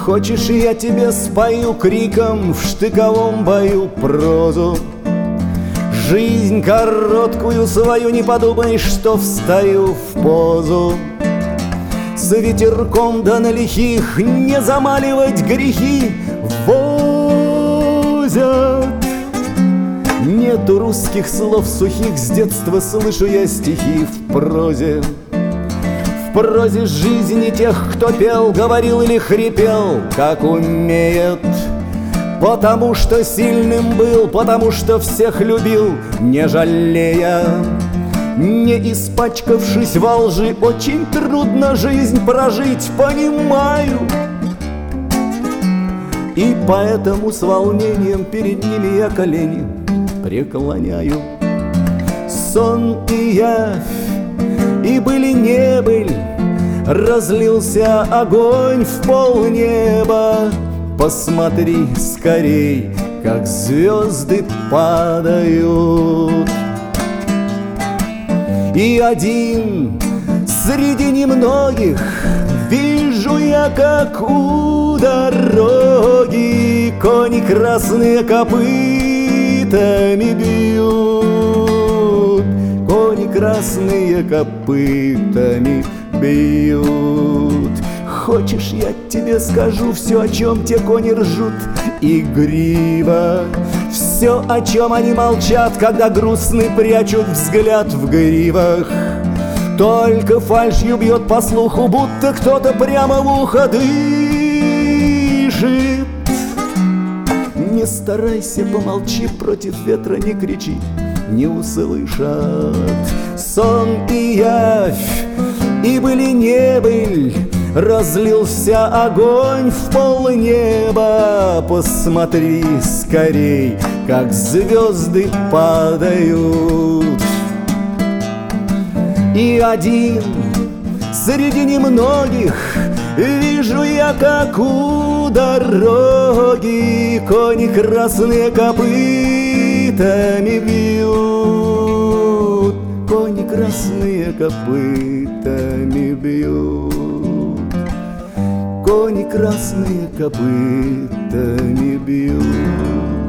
Хочешь, я тебе спою криком в штыковом бою прозу? Жизнь короткую свою, не подумай, что встаю в позу. С ветерком да на лихих не замаливать грехи возят. Нету русских слов сухих, с детства слышу я стихи в прозе. В прозе жизни тех, кто пел, говорил или хрипел, как умеет. Потому что сильным был, потому что всех любил, не жалея. Не испачкавшись во лжи, очень трудно жизнь прожить, понимаю. И поэтому с волнением перед ними я колени преклоняю. Сон и явь, и были не быль, разлился огонь в полнеба. Посмотри скорей, как звезды падают. И один среди немногих вижу я, как у дороги кони красные копытами бьют. Кони красные копытами бьют. Хочешь, я тебе скажу все, о чем те кони ржут игриво, все, о чем они молчат, когда грустны прячут взгляд в гривах. Только фальшью бьет по слуху, будто кто-то прямо в ухо дышит. Не старайся, помолчи, против ветра не кричи, не услышат. Сон и явь, и были не быль, разлился огонь в полнеба. Посмотри скорей, как звезды падают. И один среди немногих вижу я, как у дороги кони красные копытами бьют. Кони красные копытами бьют. Кони красные копытами бьют.